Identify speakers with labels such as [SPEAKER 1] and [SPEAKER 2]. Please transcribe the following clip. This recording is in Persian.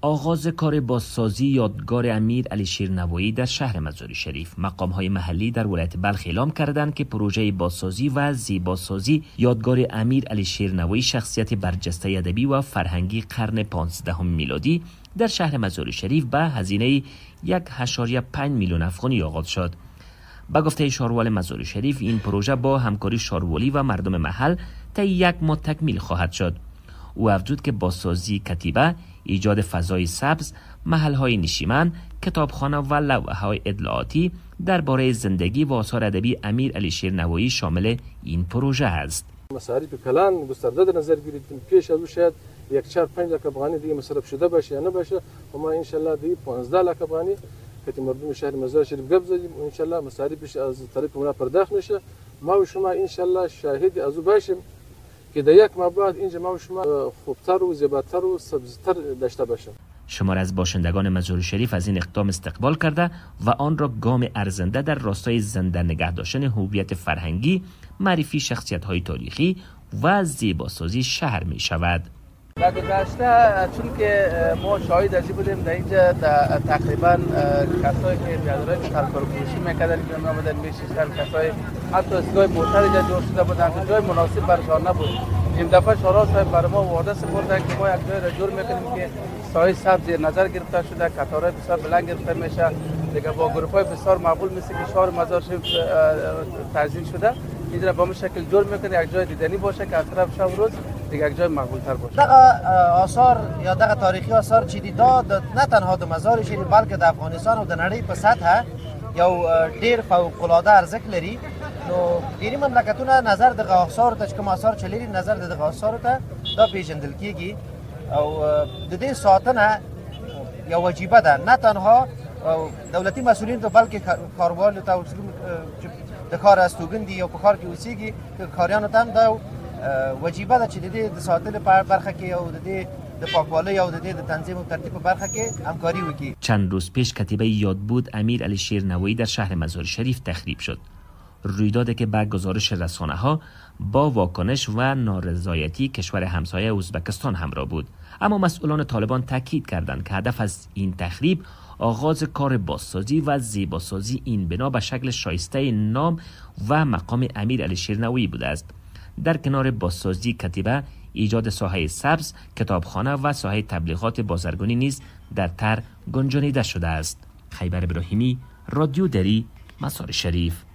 [SPEAKER 1] آغاز کار بازسازی یادگار امیر علی شیرنوایی در شهر مزار شریف. مقام‌های محلی در ولایت بلخ اعلام کردند که پروژه بازسازی و زیباسازی یادگار امیر علی شیرنوایی شخصیت برجسته ادبی و فرهنگی قرن 15 میلادی در شهر مزار شریف به هزینه 1.5 میلیون افغانی آغاز شد. با گفته شاروال مزار شریف این پروژه با همکاری شاروالی و مردم محل طی 1 ماه تکمیل خواهد شد. او افزود که بازسازی کتیبه، ایجاد فضای سبز، محل‌های نشیمن، کتابخانه و لوحه‌های اطلاعاتی درباره زندگی و آثار ادبی امیر علی شیرنوایی شامل این پروژه است.
[SPEAKER 2] مصارف کلان گسترده در نظر گرفتیم. پیش از او شاید 4-5 لک افغانی دیگه مصرف شده باشه یا نباشه و ما ان شاء الله دیگه 15 لک افغانی که مردم شهر مزار شریف گپ زدیم و ان شاء الله مصارفش از طرف اونا پرداخت میشه. ما و شما ان شاء الله شاهد از او باشیم که در 1 ماه بعد اینجا ما و شما خوبتر و زیباتر و سبزتر داشته باشیم.
[SPEAKER 1] شمار از باشندگان مزار شریف از این اقدام استقبال کرده و آن را گام ارزنده در راستای زنده نگه داشتن هویت فرهنگی، معرفی شخصیت‌های تاریخی و زیباسازی شهر می شود.
[SPEAKER 3] در گذشته چون که ما شاهد ازی بودیم در اینجا تقریبا کسایی که بیادرهای ترکار فروشی میکردن که می آمدن میشیستن، کسایی حتی اسگاه موتر اینجا جور شده بودن که جای مناسب برشان نبود. این دفعه شورا صاحب برای ما وعده سپردن که ما یک جای را جور میکنیم که سایه سبز زیر نظر گرفته شده، قطارهای بسیار بلند گرفته میشه دیگه با گروه‌های بسیار معقول مثل که شهر مزار شریف تنظیم شده. اینجا با همین شکل جور میکنه یک جای دیدنی باشه که از طرف شب روز دیگه یک جای مقبول تر باشه.
[SPEAKER 4] دغه آثار یا دغه تاریخی آثار چې داد نه تنها د مزار شریف بلکې د افغانستان او د نړۍ په سطح یو ډیر فوق العاده ارزښت لري. نو ډیری مملکتونه نظر دغه آثار ته کوم آثار چلیری نظر دغه آثار ته دا پیژندل کیږي او د دې ساتنه یو واجبه ده نه تنها دولتي مسؤلین ته بلکې کاروبار ته د کار استوګندي او په کار کې اوسېږي کاریانو ته هم دا واجبه ده چې د دې د ساتلو په برخه کې او د دې د پاکوالي او د دې د تنظیم او ترتیب په برخه کې همکاري وکړي.
[SPEAKER 1] چند روز پیش کتیبه یادبود امیر علی شیرنوایی در شهر مزار شریف تخریب شد. رویدادی که به گزارش رسانه‌ها با واکنش و نارضایتی کشور همسایه ازبکستان همراه بود. اما مسئولان طالبان تاکید کردند که هدف از این تخریب آغاز کار بازسازی و زیباسازی این بنا به شکل شایسته نام و مقام امیر علی شیرنوایی بوده است. در کنار بازسازی کتیبه، ایجاد ساحه سبز، کتابخانه و ساحه تبلیغات بازرگانی نیز در طرح گنجانیده شده است. خیبر ابراهیمی، رادیو دری، مزار شریف.